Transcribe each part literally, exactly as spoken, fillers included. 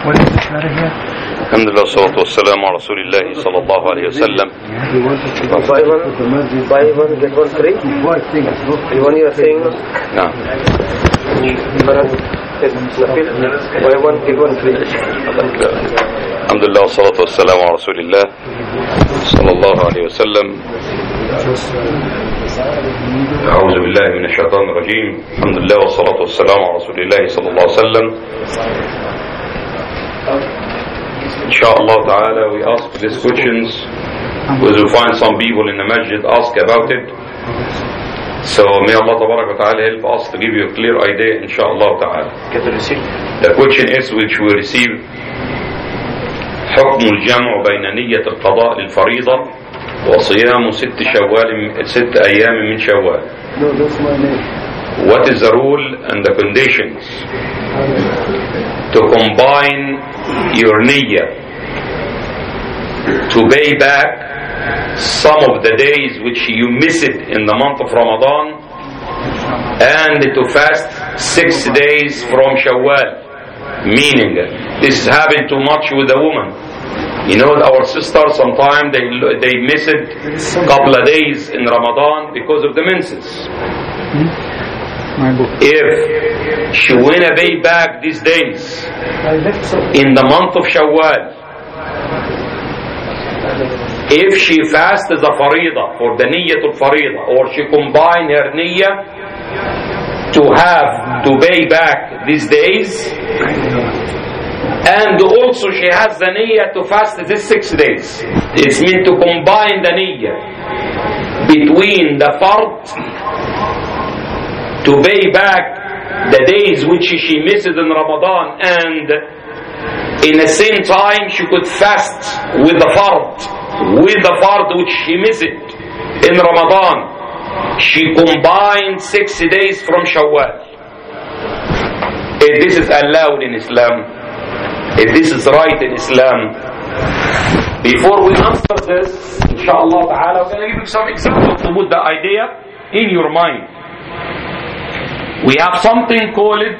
What is this matter here? Alhamdulillah, salatu wassalamu ala Rasulillah sallallahu alayhi wa sallam. Buy one, buy one, get one free. The one you are saying? No. Buy one, get one free. Alhamdulillah, salatu wassalamu ala Rasulillah sallallahu alayhi wa sallam. أعوذ بالله من الشيطان الرجيم. الحمد لله والصلاة والسلام على رسول الله صلى الله عليه وسلم. Inshallah ta'ala, we ask these questions because we find some people in the masjid ask about it. So may Allah tabarak wa ta'ala help us to give you a clear idea, inshallah ta'ala. The question is which we receive: حكم الجمع بين نية القضاء للفريضة وصيام ست شوال ست أيام من شوال. What is the rule and the conditions to combine your niyyah to pay back some of the days which you missed in the month of Ramadan and to fast six days from Shawwal? Meaning, this is happening too much with the woman. You know, our sisters sometimes they they miss it a couple of days in Ramadan because of the menses. If she wanna pay back these days in the month of Shawwal, if she fasts as a farida for the niyyatul farida, or she combine her niyyah to have to pay back these days, and also she has the niyyah to fast these six days. It's meant to combine the niyyah between the fard to pay back the days which she missed in Ramadan, and in the same time she could fast with the fard, with the fard which she missed in Ramadan. She combined six days from Shawwal. If this is allowed in Islam, if this is right in Islam, before we answer this, inshallah ta'ala, I'm going to give you some examples to put the idea in your mind. We have something called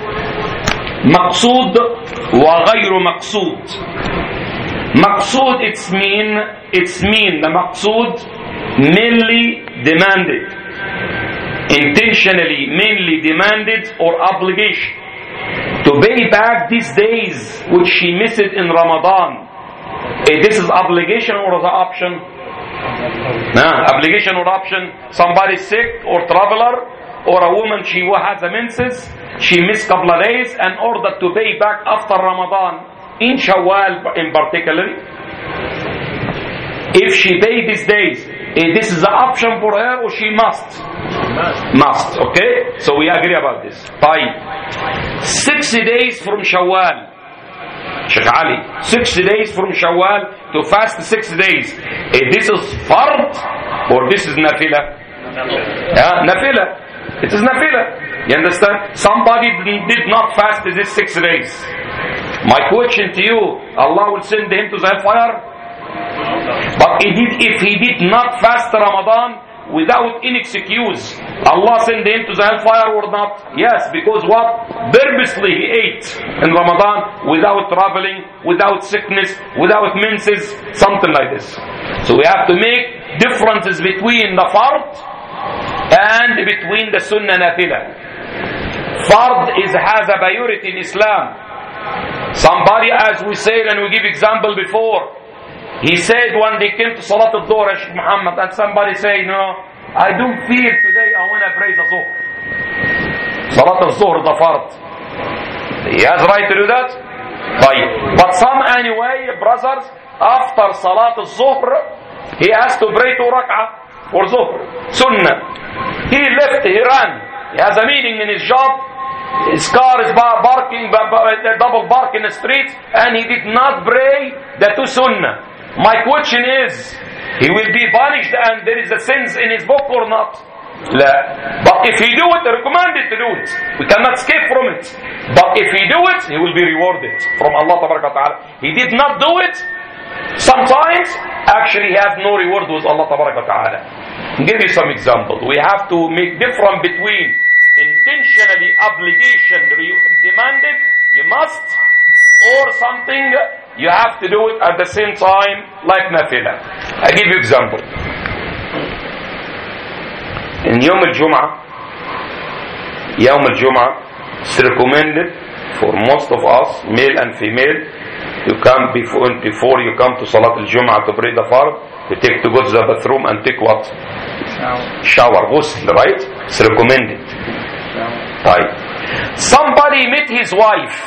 مقصود وغير مقصود. مقصود, it's mean, it's mean the مقصود mainly demanded, intentionally mainly demanded, or obligation to pay back these days which she missed in Ramadan. If this is obligation or the option? Nah, obligation or option? Somebody sick or traveler, or a woman, she has a menses, she missed a couple of days, and ordered to pay back after Ramadan, in Shawwal in particular. If she paid these days, this is the option for her, or she must? Must. Must, okay? So we agree about this. Fine. sixty days from Shawwal. Sheikh Ali, sixty days from Shawwal to fast six days. If this is fard, or this is nafila? Yeah, nafila. It is nafila. You understand? Somebody did not fast these six days. My question to you, Allah will send him to the hellfire? But he did, if he did not fast Ramadan without any excuse, Allah send him to the hellfire or not? Yes, because what? Purposely he ate in Ramadan without traveling, without sickness, without menses, something like this. So we have to make differences between the fard and between the sunnah nafila. Fard is, has a priority in Islam. Somebody, as we said and we give example before, he said when they came to Salat al-Dhuhr, Sheikh Muhammad, and somebody say, no, I don't feel today I want to pray the Dhuhr. Salat al-Dhuhr, the fard. He has right to do that? Right. But some anyway, brothers, after Salat al-Dhuhr, he has to pray two rak'ah for Dhuhr, Sunnah. He left, he ran. He has a meeting in his job. His car is barking, double bark in the street, and he did not pray the two Sunnah. My question is, he will be punished and there is a sins in his book or not? La. But if he do it, recommended to do it. We cannot escape from it. But if he do it, he will be rewarded from Allah Ta'ala. He did not do it. Sometimes, actually, he has no reward with Allah Ta'ala. Give you some example. We have to make difference between intentionally obligation demanded, you must, or something, you have to do it at the same time like nafila. I give you example. In يوم الجمعة يوم الجمعة it's recommended for most of us, male and female, you come before, before you come to Salat al-Jum'ah to pray the fard, you take to go to the bathroom and take what? Shower. Shower, ghusl, right? It's recommended. Right. Somebody met his wife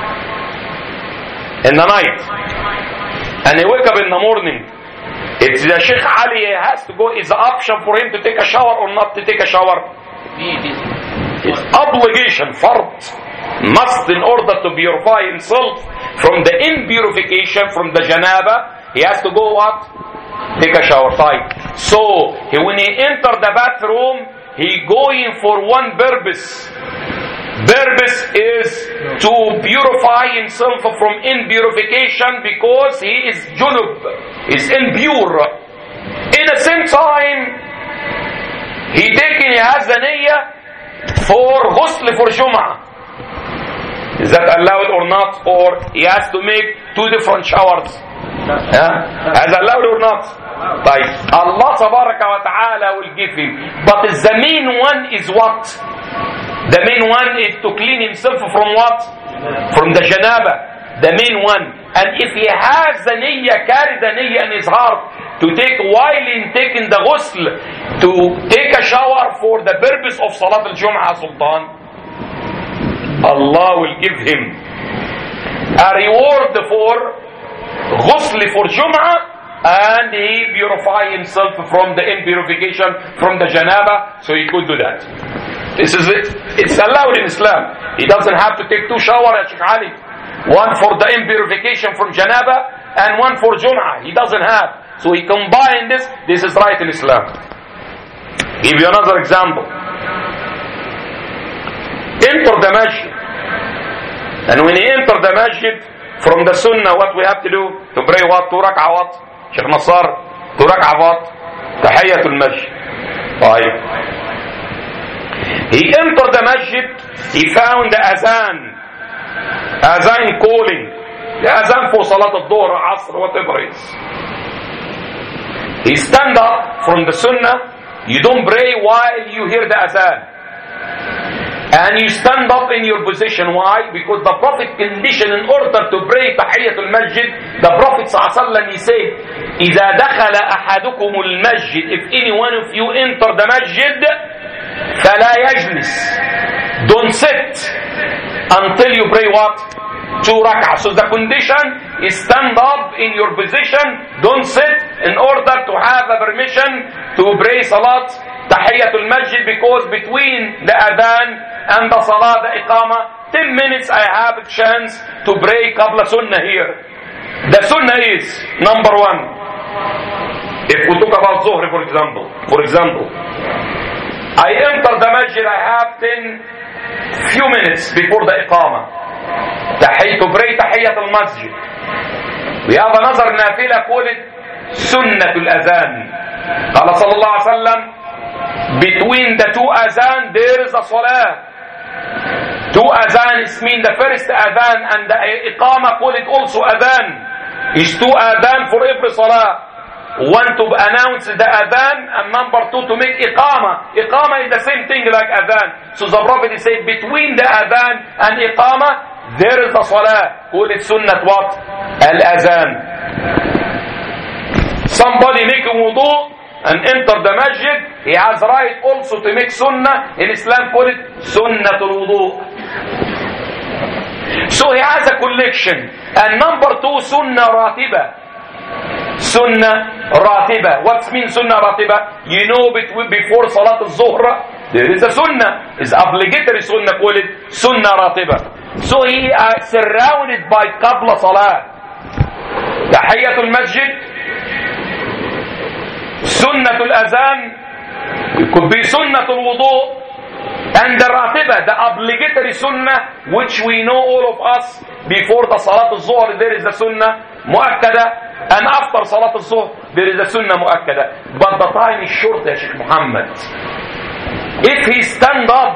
in the night and he wake up in the morning. It's the Sheikh Ali has to go, is the option for him to take a shower or not to take a shower? It's obligation, fard, must, in order to purify himself from the impurification, from the janaba, he has to go what? Take a shower. Time. So he, when he enter the bathroom, he going for one purpose. Purpose is to purify himself from impurification because he is junub, is impure. In the same time, he taking, he has the niyyah for ghusl for Jum'ah. Is that allowed or not? Or he has to make two different showers? Yeah? As allowed or not? Right. Allah tabaraka wa ta'ala will give him. But the main one is what? The main one is to clean himself from what? From the janaba. The main one. And if he has the niyyah, carry the niyyah in his heart, to take while in taking the ghusl, to take a shower for the purpose of Salat al-Jum'ah, Sultan, Allah will give him a reward for ghusl for Jum'ah, and he purify himself from the impurification, from the janaba, so he could do that. This is it. It's allowed in Islam. He doesn't have to take two showers, Sheikh Ali. One for the impurification from janaba and one for Jum'ah. He doesn't have. So he combined this. This is right in Islam. Give you another example. Enter the masjid. And when he enter the masjid, from the sunnah, what we have to do? To pray what? Two rak'ah what? Sheikh Nassar, two rak'ah what? Tahiyatul masjid. Right. He entered the masjid, he found the azan. Azan calling. The azan for Salat al-Dhuhr, Asr, whatever it is. He stand up from the sunnah. You don't pray while you hear the azan. And you stand up in your position. Why? Because the Prophet conditioned in order to pray Tahiyatul Masjid. The Prophet ﷺ, he said, إِذَا دَخَلَ أَحَدُكُمُ الْمَسْجِدِ, if any one of you enter the masjid, فَلَا يَجْلِسْ, don't sit until you pray what? Two rak'ah. So the condition is stand up in your position, don't sit, in order to have the permission to pray Salat Tahiyatul Masjid, because between the adhan and the Salah, the Iqamah, ten minutes I have a chance to pray Qabla Sunnah here. The Sunnah is, number one, if we talk about Zuhr for example, for example, I enter the Masjid, I have ten few minutes before the Iqamah. Tahiyyat, to pray Tahiyatul Masjid. We have another nafila called Sunnatul Azan. Qala sallallahu alayhi wa sallam, between the two azan there is a salah. Two azan is mean the first adhan and the iqamah, call it also adhan. Is two adhan for every salah. One to announce the adhan and number two to make iqamah. Iqamah is the same thing like adhan. So the Prophet said between the adhan and iqamah there is a salah. Call it sunnat what? Al-azan. Somebody make a wudu and enter the masjid, he has right also to make sunnah. In Islam call it sunnatul wudu. So he has a collection. And number two, sunnah ratiba. Sunnah ratiba. What means sunnah ratiba? You know, between, before salat al-zuhr there is a sunnah. It's obligatory sunnah, call it sunnah ratiba. So he is surrounded by qabla salah, tahiyatul masjid, Sunnatul Azan, it could be Sunnatul Wudu, and the Ratiba, the obligatory Sunnah, which we know all of us, before the Salat al-Zuhr there is the Sunnah Mu'akkada, and after Salat al-Zuhr there is the Sunnah Mu'akkada. But the time is short, ya Sheikh Muhammad. If he stand up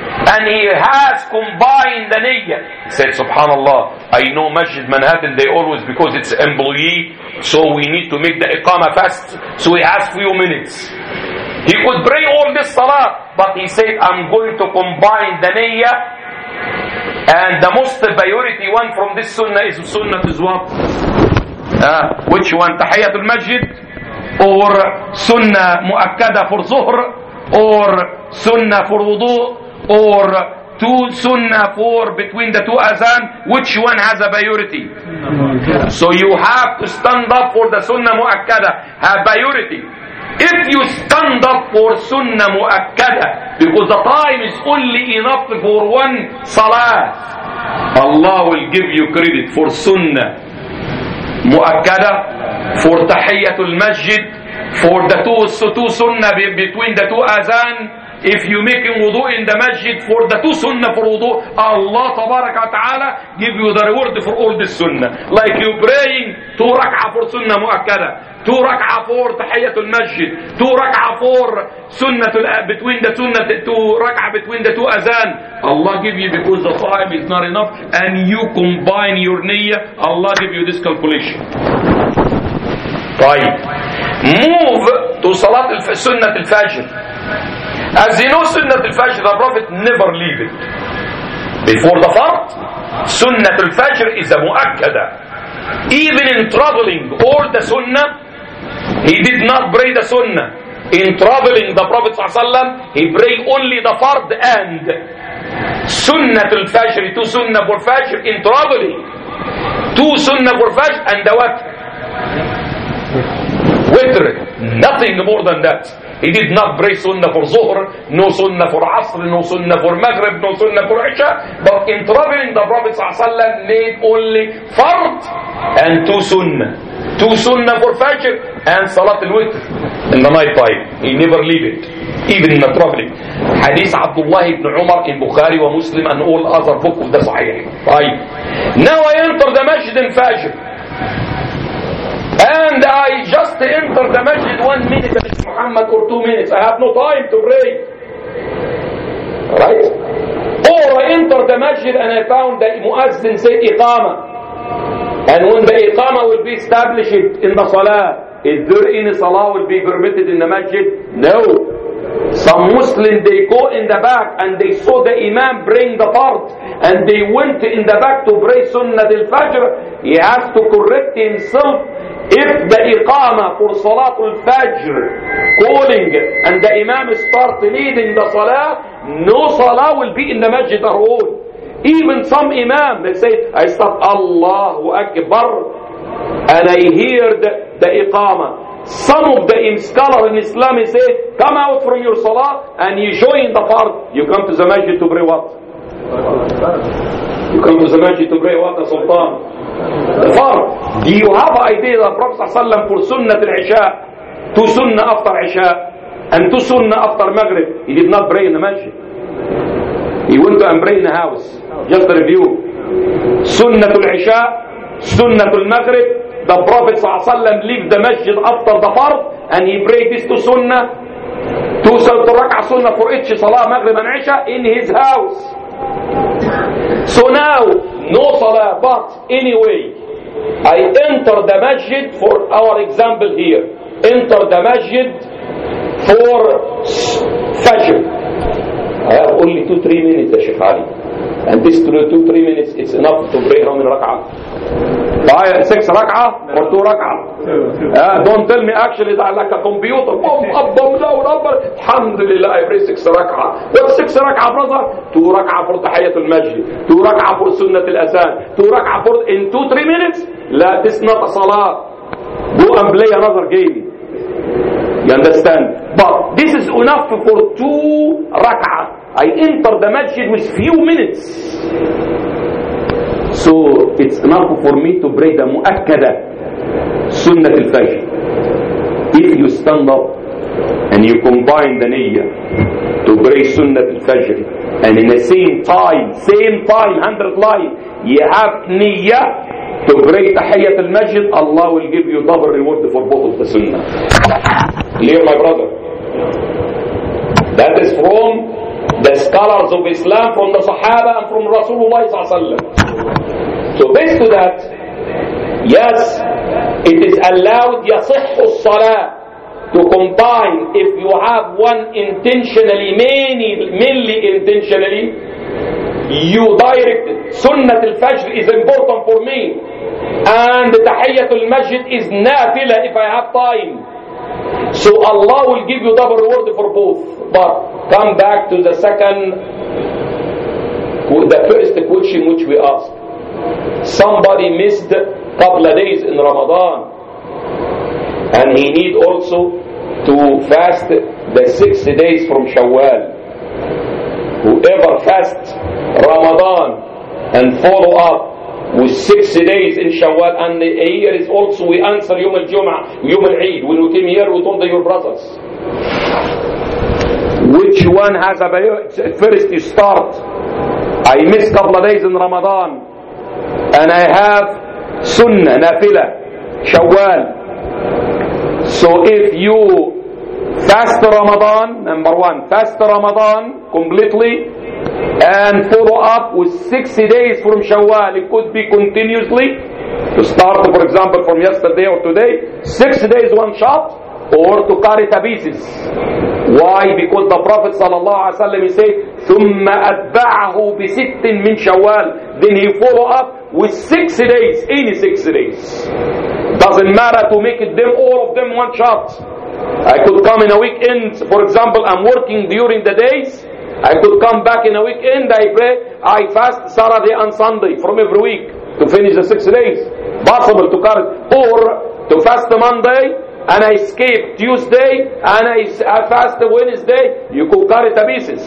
and he has combined the niyyah. He said, Subhanallah, I know Masjid Manhattan, they always, because it's employee, so we need to make the iqamah fast, so he has few minutes. He could pray all this salah, but he said, I'm going to combine the niyyah, and the most priority one from this sunnah is sunnah is what? Uh, which one? Tahiyatul Masjid, or sunnah muakkada for zuhr, or sunnah for wudu, or two sunnah for between the two azan. Which one has a priority? So you have to stand up for the sunnah muakkada, have priority. If you stand up for sunnah muakkada, because the time is only enough for one salah, Allah will give you credit for sunnah muakkada, for tahiyatul masjid, for the two, two sunnah between the two azan. If you making wudu in the masjid for the two sunnah for wudu, Allah tabaraka wa ta'ala give you the reward for all this sunnah. Like you praying two rak'ah for sunnah muakkada, two rak'ah for tahiyatul masjid, two rak'ah for sunnah between the sunnah, two rak'ah between the two azan. Allah give you, because the time is not enough, and you combine your niyyah, Allah give you this calculation. Right. Move to salat al-sunnah al-fajr. As you know, Sunnah al-Fajr, the Prophet never leave it. Before the Fard, Sunnah al-Fajr is a mu'akkada. Even in traveling, all the Sunnah, he did not pray the Sunnah. In traveling, the Prophet ﷺ, he prayed only the Fard and Sunnah al-Fajr, two Sunnah for Fajr in traveling. Two Sunnah for Fajr and the Watr. Witr, nothing more than that. He did not pray sunnah for Zuhr, no sunnah for Asr, no sunnah for Maghrib, no sunnah for Isha. But in traveling, the Prophet ﷺ made only Fard and two sunnah. Two sunnah for Fajr and Salat al-Witr in the night time. He never leave it, even in the traveling. Hadith Abdullah ibn Umar in Bukhari wa Muslim and all other books of the Sahih. Right. Now I enter the Masjid in Fajr. And I just enter the masjid one minute, Muhammad, or two minutes. I have no time to pray. Right? Or I enter the masjid and I found the muazzin say iqama. And when the iqama will be established in the salah, is there any salah will be permitted in the masjid? No. Some Muslims, they go in the back and they saw the imam bring the part and they went in the back to pray sunnah al-fajr. He has to correct himself. If the iqama for Salatul Fajr calling and the imam start leading the salah, no salah will be in the masjid at all. Even some imam, they say, I start Allahu Akbar and I hear the, the iqama. Some of the scholars in Islam say, come out from your salah and you join the part. You come to the masjid to pray what? You come to the masjid to pray what, the Sultan? The Fard. Do you have an idea that Prophet ﷺ for Sunnah al-Isha, two Sunnah after Isha, and two Sunnah after Maghrib, he did not pray in the masjid. He went to and pray in the house. Just a review. Sunnah al-Isha, Sunnah al-Maghrib, the Prophet ﷺ left the masjid after the Fard, and he prayed this two Sunnah, two rak'ah Sunnah for each Salah, Maghrib and Isha in his house. So now, no salah, but anyway, I enter the masjid for our example here. Enter the masjid for Fajr. I have only two, three minutes, Shaykh Ali. And this two, two, three minutes, it's enough to pray how many rak'ah? Five, six rak'ah or two rak'ah? Uh, don't tell me actually that like a computer. Boom, up, boom, down, up. Alhamdulillah, I pray six rak'ah. What's six rak'ah, brother? Two rak'ah for tahiyatul masjid. Two rak'ah for sunnat al-azan. Two rak'ah for in two, three minutes? La, this is not a salah. Go and play another game. You understand? But this is enough for two rak'ah. I enter the masjid with few minutes. So it's enough for me to pray the mu'akkada Sunnah al-Fajr. If you stand up and you combine the niyyah to pray Sunnah al-Fajr, and in the same time, same time, hundred line, you have niyyah to pray Tahiyyat al-Masjid, Allah will give you double reward for both of the Sunnah. Clear, my brother? That is from the scholars of Islam from the Sahaba and from Rasulullah sallallahu alaihi wasallam. So based to that, yes, it is allowed يصح الصلاة to combine if you have one intentionally, many, mainly intentionally, you directed. Sunnat al-Fajr is important for me, and Tahiyyatul Masjid is nafila if I have time. So Allah will give you double reward for both. But come back to the second, the first question which we asked. Somebody missed a couple of days in Ramadan, and he need also to fast the six days from Shawwal. Whoever fasts Ramadan and follow up with six days in Shawwal, and here is also we answer Yom al-Jum'ah, Yom al-Eid. When we came here, we told your brothers, which one has a priority? First you start. I missed a couple of days in Ramadan, and I have Sunnah, Nafila, Shawwal. So if you fast Ramadan, number one, fast Ramadan completely and follow up with sixty days from Shawwal. It could be continuously, to start for example from yesterday or today, six days one shot, or to carry to pieces. Why? Because the Prophet sallallahu alaihi wasallam he said, ثُمَّ أَتْبَعَهُ بِسِتٍ مِّن شَوَّالٍ. Then he follow up with six days, any six days. Doesn't matter to make it them all of them one shot. I could come in a weekend, for example, I'm working during the days. I could come back in a weekend, I pray, I fast Saturday and Sunday from every week to finish the six days. Possible to carry, or to fast Monday and I escape Tuesday and I, I fast Wednesday. You could carry to pieces.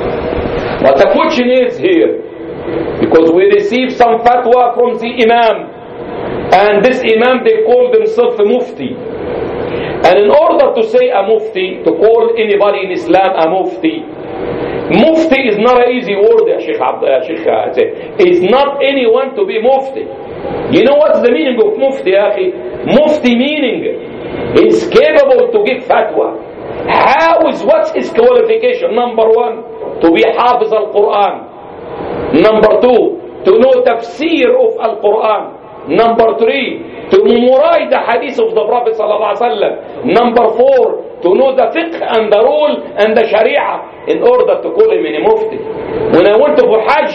But the question is here, because we receive some fatwa from the Imam, and this Imam they call themselves a Mufti. And in order to say a Mufti, to call anybody in Islam a Mufti, Mufti is not an easy word, ya Sheikh Abdullah. It's not anyone to be Mufti. You know what's the meaning of Mufti, ya Akhi? Mufti meaning is capable to give fatwa. How is, what's his qualification? Number one, to be Hafiz al-Quran. Number two, to know tafsir of al-Quran. Number three, to memorize the hadith of the Prophet sallallahu alaihi wasallam. Number four, to know the fiqh and the rule and the sharia, in order to call him a mufti. When I went to Hajj,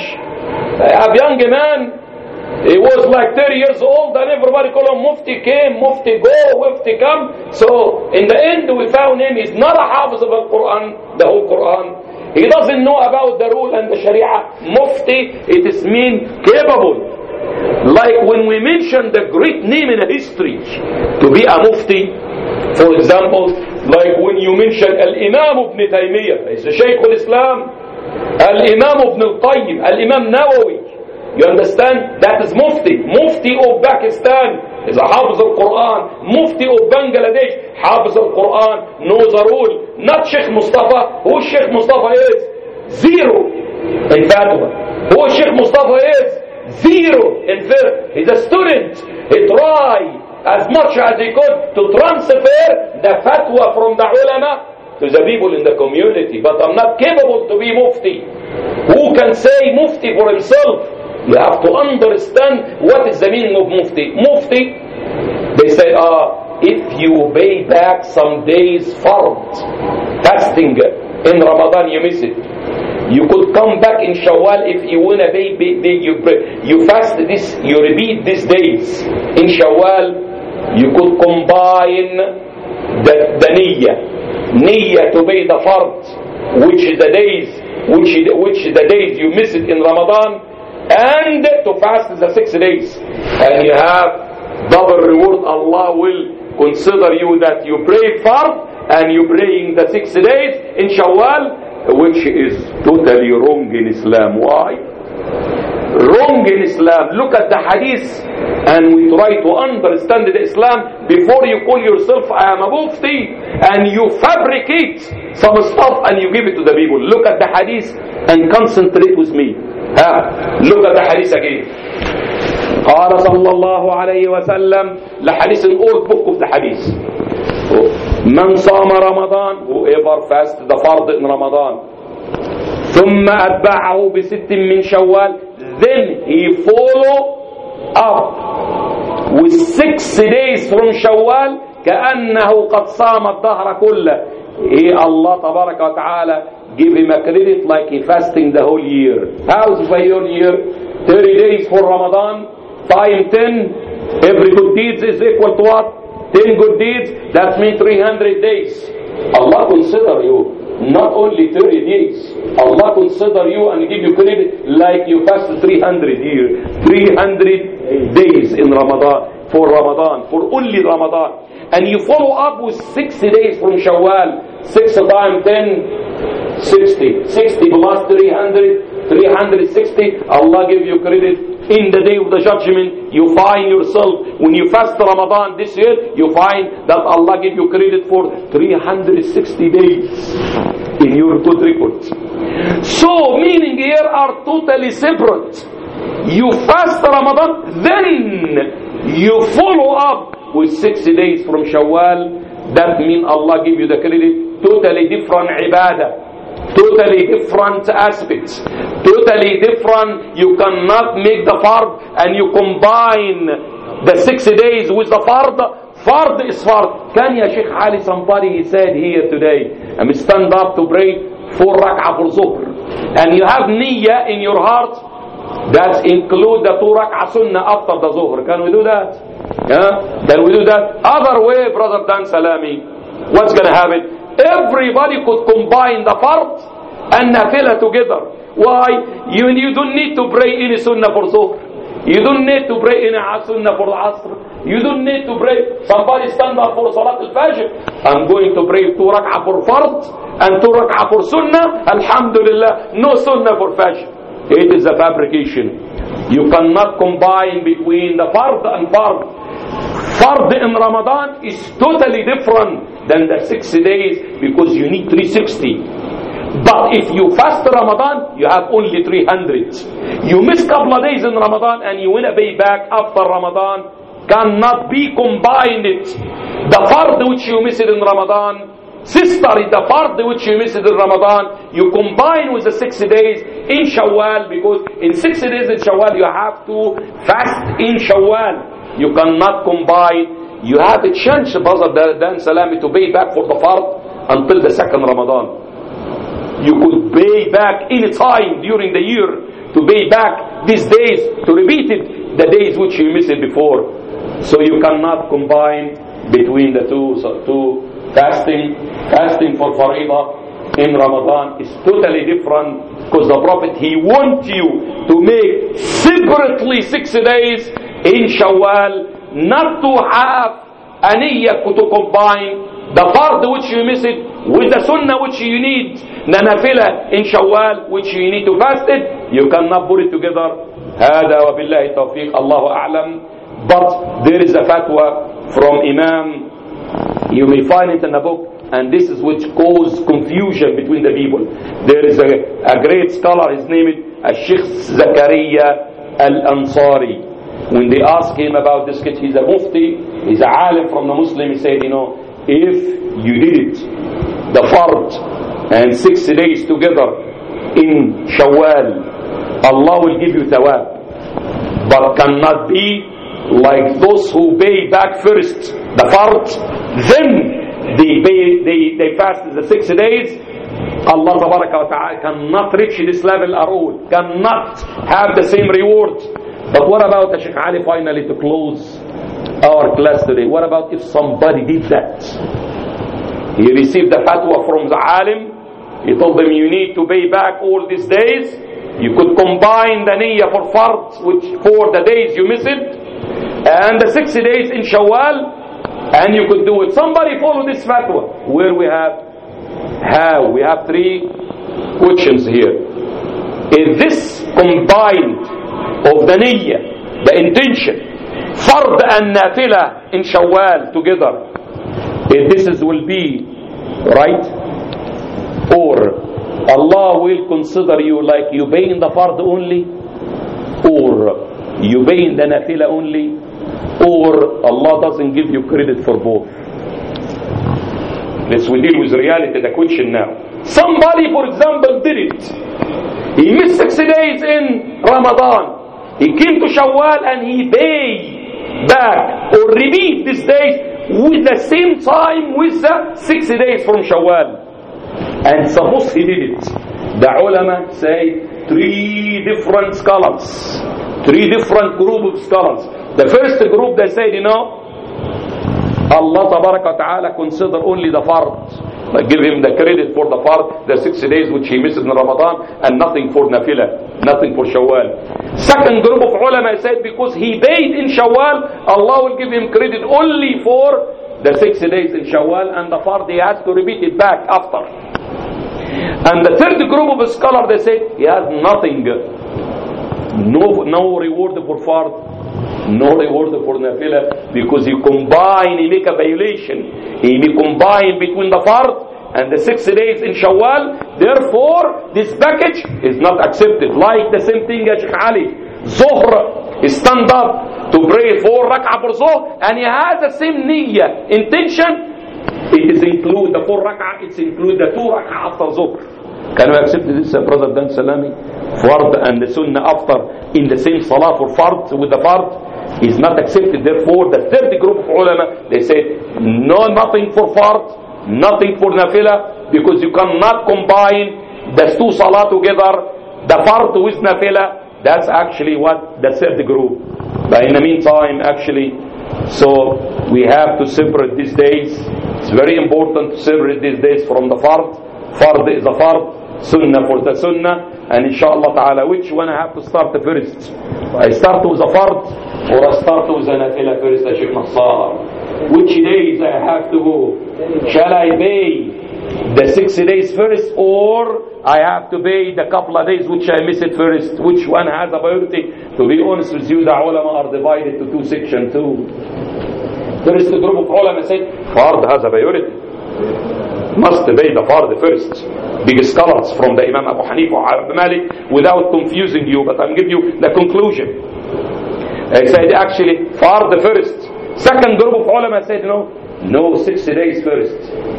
a young man, he was like thirty years old, and everybody called him mufti came, mufti go, mufti come. So in the end we found him, he's not a hafiz of the Quran, the whole Quran. He doesn't know about the rule and the sharia. Mufti, it is mean capable. Like when we mention the great name in history to be a mufti, for example, like when you mention Al-Imam Ibn Taymiyyah, he's the Shaykh al-Islam, Al-Imam Ibn al-Qayyim, Al-Imam Nawawi, you understand? That is mufti. Mufti of Pakistan is a Hafiz al-Quran. Mufti of Bangladesh, Hafiz al-Quran, knows the rule. Not Sheikh Mustafa. Who Sheikh Mustafa is? Zero in fatwa. Who Sheikh Mustafa is? Zero in fiqh. He's a student. He tried as much as he could to transfer the fatwa from the ulama to the people in the community. But I'm not capable to be mufti. Who can say mufti for himself? You have to understand what is the meaning of mufti. Mufti, they say, ah, if you pay back some days fard, fasting in Ramadan, you miss it. You could come back in Shawwal if you want to pay, pay, pay you, you fast this, you repeat these days. In Shawwal, you could combine the, the niyyah. Niyyah to pay the fard, which is the days, which is, which is the days you miss it in Ramadan, and to fast the six days. And you have double reward. Allah will consider you that you pray fard and you praying the six days in Shawwal, which is totally wrong in Islam. Why? Wrong in Islam. Look at the hadith and we try to understand the Islam before you call yourself I am a mufti and you fabricate some stuff and you give it to the people. Look at the hadith and concentrate with me. Ha. Look at the hadith again. قال صلى الله عليه وسلم, the hadith in old book of the hadith. من صام رمضان, whoever fasted the fard in Ramadan, ثم أتبعه بست من شوال. Then he follow up with six days from شوال كأنه قد صام الدهر كله. He, Allah تبارك وتعالى give him a credit like he fasting the whole year. How's the whole year? thirty days for Ramadan, time ten. Every good deed is equal to what? ten good deeds. That means three hundred days. Allah consider you not only thirty days. Allah consider you and give you credit like you fast three hundred years, three hundred days in Ramadan, for Ramadan, for only Ramadan. And you follow up with sixty days from Shawwal. six times ten, sixty. sixty plus three hundred, three hundred sixty. Allah give you credit. In the day of the judgment, you find yourself, when you fast Ramadan this year, you find that Allah give you credit for three hundred sixty days in your good record. So, meaning here are totally separate. You fast Ramadan, then you follow up with sixty days from Shawwal. That means Allah give you the credit. Totally different ibadah, totally different aspects, totally different. You cannot make the fard and you combine the sixty days with the fard. Fard is fard. Can ya Sheikh Ali, somebody he said here today, I'm stand up to pray four rak'ah for zuhr, and you have niyyah in your heart that include the two rak'ah sunnah after the zuhr. Can we do that? Yeah? Can we do that? Other way, brother Dan Salami, what's going to happen? Everybody could combine the fard and nafila together. Why? You, you don't need to pray any sunnah for zuhr. You don't need to pray any sunnah for asr. You don't need to pray. Somebody stand up for salat al-fajr. I'm going to pray two rak'ah for fard and two rak'ah for sunnah. Alhamdulillah, no sunnah for fajr. It is a fabrication. You cannot combine between the fard and fard. Fard in Ramadan is totally different than the sixty days because you need three hundred sixty. But if you fast Ramadan, you have only three hundred. You miss a couple of days in Ramadan and you want to pay back after Ramadan, cannot be combined. It. The fard which you missed in Ramadan, sister, the fard which you missed in Ramadan, you combine with the sixty days in Shawwal, because in sixty days in Shawwal you have to fast in Shawwal. You cannot combine. You have a chance, brother Dan Salami, to pay back for the fard until the second Ramadan. You could pay back any time during the year to pay back these days, to repeat it, the days which you missed it before. So you cannot combine between the two. So two fasting, fasting for Faridah in Ramadan is totally different, because the Prophet, he wants you to make separately sixty days in Shawwal, not to have a niyyah to combine the fard which you miss it with the sunnah which you need, the nafila in Shawwal which you need to fast it. You cannot put it together. هذا وبالله التوفيق, الله أعلم. But there is a fatwa from Imam, you may find it in the book, and this is which caused confusion between the people. There is a, a great scholar, his name is Sheikh Zakaria Al-Ansari. When they ask him about this kid, he's a mufti, he's a alim from the Muslim, he said, you know, if you did it, the fard and sixty days together in Shawwal, Allah will give you thawab. But cannot be like those who pay back first the fard, then they pay, they, they fast the sixty days. Allah Ta'ala cannot reach this level at all, cannot have the same reward. But what about the Sheikh Ali, finally, to close our class today? What about if somebody did that? He received the fatwa from the alim. He told them, you need to pay back all these days. You could combine the niyyah for fard, which for the days you miss it, and the sixty days in Shawwal, and you could do it. Somebody follow this fatwa. Where we have, how? We have three questions here. Is this combined of the niyyah, the intention, fard and nafila in Shawwal together, if this is will be right, or Allah will consider you like you pay in the fard only, or you pay in the nafila only, or Allah doesn't give you credit for both. Let's we deal with reality, the question now. Somebody, for example, did it. He missed six days in Ramadan. He came to Shawwal and he paid back or repeat these days with the same time with the six days from Shawwal. And suppose he did it. The ulama say three different scholars, three different group of scholars. The first group, they said, you know, Allah Tabaraka Ta'ala consider only the fard. Like give him the credit for the fard, the six days which he misses in Ramadan, and nothing for Nafila, nothing for Shawwal. Second group of ulama said because he paid in Shawwal, Allah will give him credit only for the six days in Shawwal, and the fard he has to repeat it back after. And the third group of scholars, they said he has nothing, no, no reward for fard, no reward for nafila, because he combine, he make a violation. He may combine between the fard and the six days in Shawwal. Therefore, this package is not accepted. Like the same thing as Sheikh Ali. Zuhr, he stand up to pray four rak'ah for Zuhr, and he has the same niyyah, intention. It is include the four rak'ah, it's include the two rak'ah after Zuhr. Can we accept this, uh, Brother Dan Salami? Fard and the Sunnah after in the same salah for fard with the fard is not accepted. Therefore, the third group of ulama, they said no, nothing for fard, nothing for nafila, because you cannot combine the two salah together, the fard with nafila. That's actually what the third group. But in the meantime, actually, so we have to separate these days. It's very important to separate these days from the fard. Fard is a fard, sunnah for the sunnah, and inshallah ta'ala, which one I have to start the first? I start with a fard, or I start with a nafila first, Sheikh Nassar? Which days I have to go? Shall I pay the six days first, or I have to pay the couple of days which I miss it first? Which one has a priority? To be honest with you, the ulama are divided to two sections too. First group of ulama said, fard has a priority. Must pay the fard first. Big scholars from the Imam Abu Hanifa or Abu Malik, without confusing you, but I'm giving you the conclusion. They said actually fard first. Second group of ulama said no, no, six days first.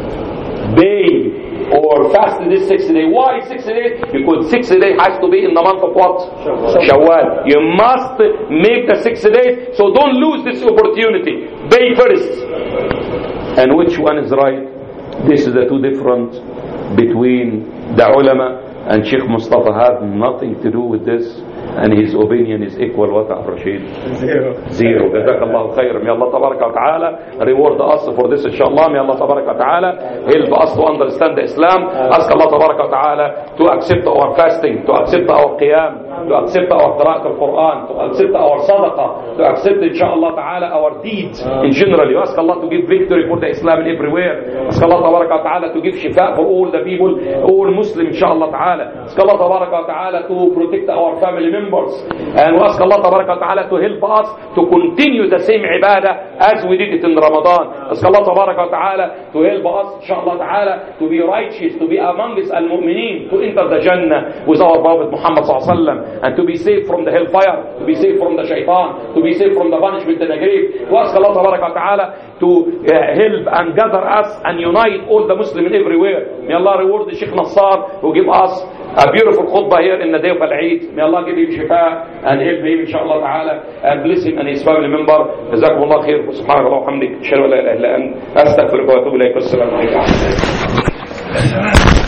Pay or fast this six days. Why six days? Because six days has to be in the month of what? Shawwal. You must make the six days, so don't lose this opportunity. Pay first. And which one is right? This is the two different between the ulama, and Sheikh Mustafa had nothing to do with this, and his opinion is equal what, Rashid? Zero. Zero. Jazakallahu khair. May Allah tabaraka wa ta'ala reward us for this, inshallah. May Allah tabaraka wa ta'ala help us to understand the Islam. Ask Allah tabaraka wa ta'ala to accept our fasting, to accept our qiyam, to accept our qira'at al-Quran, to accept our sadaqah, to accept inshallah ta'ala our deeds in general. You ask Allah to give victory for the Islam everywhere. Ask Allah tabaraka wa ta'ala to give shifa for all the people, all Muslims inshallah ta'ala. Ask Allah tabaraka wa ta'ala to protect our family members, and we ask Allah tabaraka wa ta'ala to help us to continue the same ibadah as we did it in Ramadan. Ask Allah tabaraka wa ta'ala to help us inshallah ta'ala to be righteous, to be amongst al-mu'mineen, to enter the Jannah with our Prophet Muhammad sallallahu alaihi wasallam, and to be safe from the hellfire, to be safe from the shaitan, to be safe from the punishment in the grave. We ask Allah tabaraka wa ta'ala to uh, help and gather us and unite all the Muslims everywhere. May Allah reward the Sheikh Nassar who give us a beautiful khutbah here in the day of Al-Eid. May Allah give him shifa and help him inshallah ta'ala, and bless him and his family member. Jazakumullah khair. Subhanallah wa hamdik. Ashhadu an la ilaha illa anta astaghfiruka wa atubu ilayk. Assalamu alaykum.